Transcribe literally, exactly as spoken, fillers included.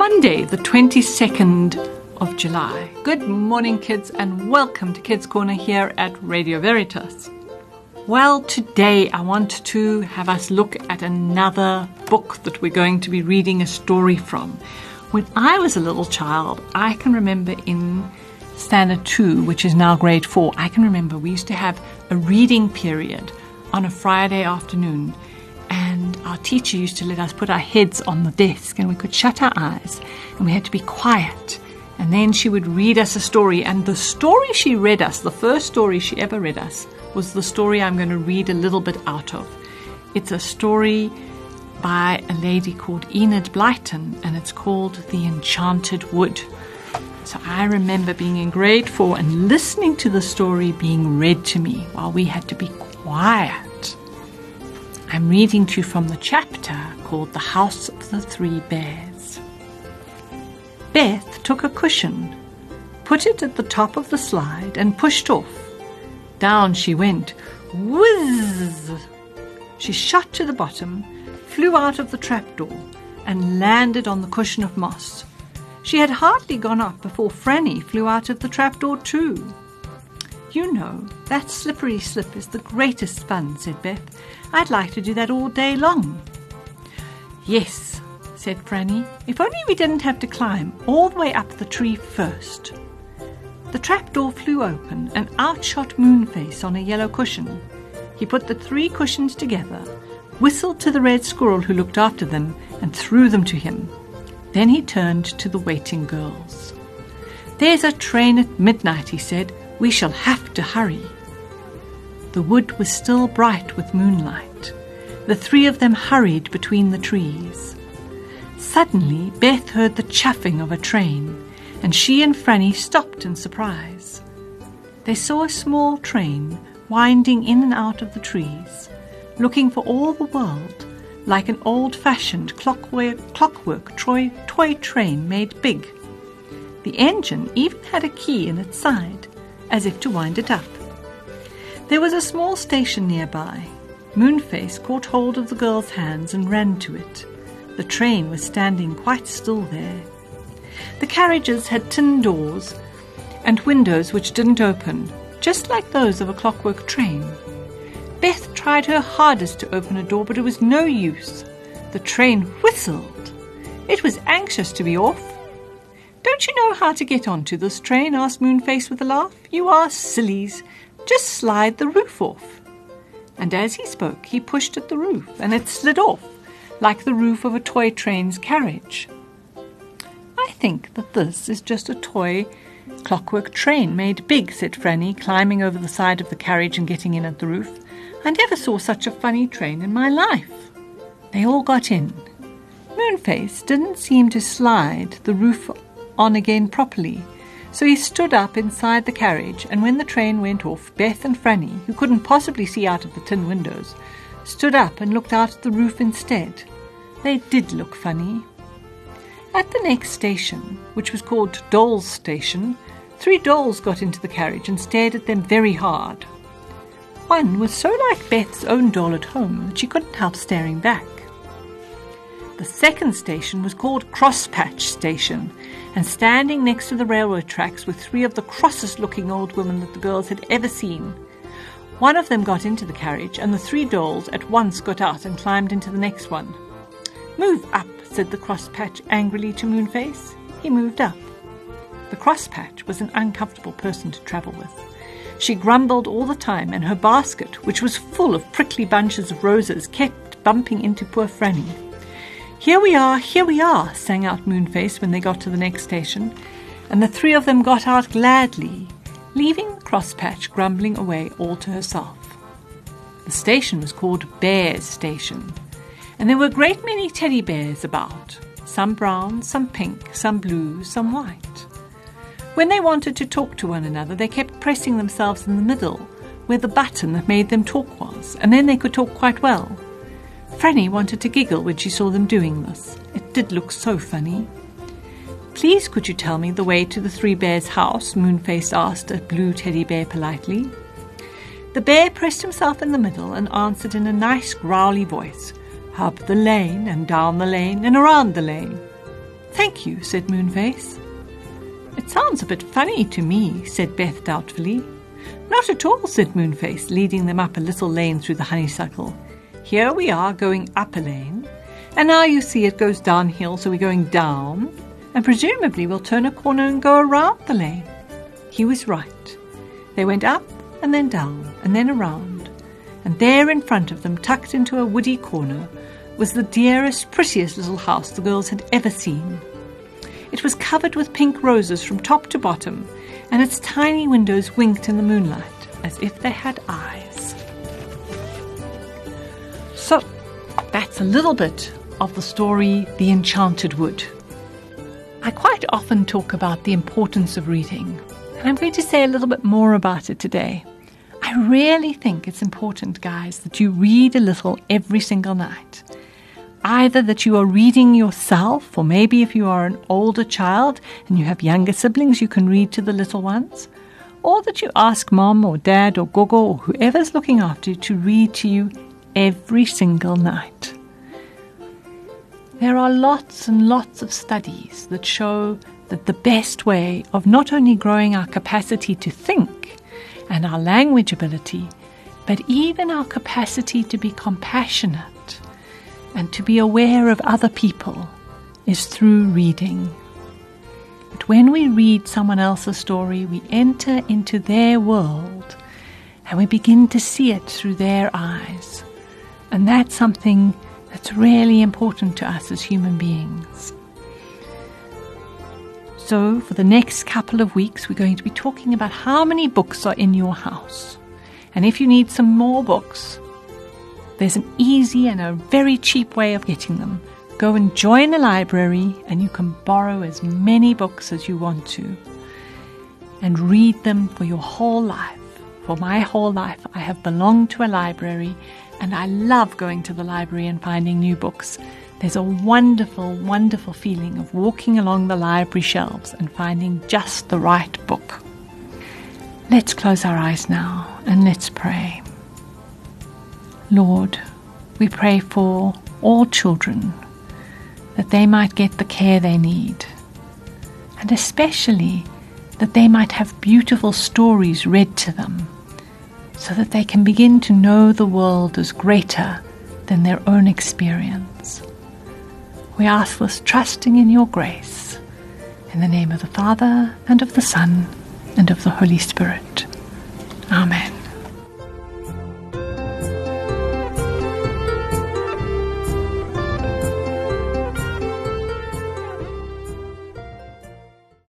Monday, the twenty-second of July. Good morning, kids, and welcome to Kids Corner here at Radio Veritas. Well, today I want to have us look at another book that we're going to be reading a story from. When I was a little child, I can remember in Standard two, which is now grade four, I can remember we used to have a reading period on a Friday afternoon, and our teacher used to let us put our heads on the desk and we could shut our eyes and we had to be quiet, and then she would read us a story. And the story she read us, the first story she ever read us, was the story I'm going to read a little bit out of. It's a story by a lady called Enid Blyton, and it's called The Enchanted Wood. So I remember being in grade four and listening to the story being read to me while we had to be quiet. I'm reading to you from the chapter called The House of the Three Bears. Beth took a cushion, put it at the top of the slide and pushed off. Down she went. Whizz! She shot to the bottom, flew out of the trapdoor, and landed on the cushion of moss. She had hardly gone up before Franny flew out of the trapdoor too. "You know, that slippery slip is the greatest fun," said Beth. "I'd like to do that all day long." "Yes," said Franny, "if only we didn't have to climb all the way up the tree first." The trapdoor flew open, and out shot Moonface on a yellow cushion. He put the three cushions together, whistled to the red squirrel who looked after them, and threw them to him. Then he turned to the waiting girls. "There's a train at midnight," he said. "We shall have to hurry." The wood was still bright with moonlight. The three of them hurried between the trees. Suddenly, Beth heard the chuffing of a train, and she and Franny stopped in surprise. They saw a small train winding in and out of the trees, looking for all the world like an old-fashioned clockwork, clockwork toy, toy train made big. The engine even had a key in its side, as if to wind it up. There was a small station nearby. Moonface caught hold of the girl's hands and ran to it. The train was standing quite still there. The carriages had tin doors and windows which didn't open, just like those of a clockwork train. Beth tried her hardest to open a door, but it was no use. The train whistled. It was anxious to be off. "Don't you know how to get onto this train?" asked Moonface with a laugh. "You are sillies. Just slide the roof off." And as he spoke, he pushed at the roof, and it slid off, like the roof of a toy train's carriage. "I think that this is just a toy clockwork train made big," said Franny, climbing over the side of the carriage and getting in at the roof. "I never saw such a funny train in my life." They all got in. Moonface didn't seem to slide the roof on again properly, so he stood up inside the carriage, and when the train went off, Beth and Franny, who couldn't possibly see out of the tin windows, stood up and looked out at the roof instead. They did look funny. At the next station, which was called Doll's Station, three dolls got into the carriage and stared at them very hard. One was so like Beth's own doll at home that she couldn't help staring back. The second station was called Crosspatch Station, and standing next to the railroad tracks were three of the crossest-looking old women that the girls had ever seen. One of them got into the carriage, and the three dolls at once got out and climbed into the next one. "Move up," said the Crosspatch angrily to Moonface. He moved up. The Crosspatch was an uncomfortable person to travel with. She grumbled all the time, and her basket, which was full of prickly bunches of roses, kept bumping into poor Franny. "Here we are, here we are," sang out Moonface when they got to the next station, and the three of them got out gladly, leaving the Crosspatch grumbling away all to herself. The station was called Bear's Station, and there were a great many teddy bears about, some brown, some pink, some blue, some white. When they wanted to talk to one another, they kept pressing themselves in the middle, where the button that made them talk was, and then they could talk quite well. Franny wanted to giggle when she saw them doing this. It did look so funny. "Please could you tell me the way to the Three Bears' house?" Moonface asked a blue teddy bear politely. The bear pressed himself in the middle and answered in a nice growly voice, "Up the lane and down the lane and around the lane." "Thank you," said Moonface. "It sounds a bit funny to me," said Beth doubtfully. "Not at all," said Moonface, leading them up a little lane through the honeysuckle. "Here we are going up a lane, and now you see it goes downhill, so we're going down, and presumably we'll turn a corner and go around the lane." He was right. They went up and then down and then around, and there in front of them, tucked into a woody corner, was the dearest, prettiest little house the girls had ever seen. It was covered with pink roses from top to bottom, and its tiny windows winked in the moonlight as if they had eyes. So, that's a little bit of the story The Enchanted Wood. I quite often talk about the importance of reading, and I'm going to say a little bit more about it today. I really think it's important, guys, that you read a little every single night. Either that you are reading yourself, or maybe if you are an older child and you have younger siblings, you can read to the little ones, or that you ask mom or dad or gogo or whoever's looking after you to read to you every single night. There are lots and lots of studies that show that the best way of not only growing our capacity to think and our language ability, but even our capacity to be compassionate and to be aware of other people is through reading. But when we read someone else's story, we enter into their world and we begin to see it through their eyes. And that's something that's really important to us as human beings. So for the next couple of weeks, we're going to be talking about how many books are in your house. And if you need some more books, there's an easy and a very cheap way of getting them. Go and join a library and you can borrow as many books as you want to and read them for your whole life. For my whole life, I have belonged to a library and I love going to the library and finding new books. There's a wonderful, wonderful feeling of walking along the library shelves and finding just the right book. Let's close our eyes now and let's pray. Lord, we pray for all children that they might get the care they need, and especially that they might have beautiful stories read to them so that they can begin to know the world as greater than their own experience. We ask this trusting in your grace, in the name of the Father, and of the Son, and of the Holy Spirit. Amen.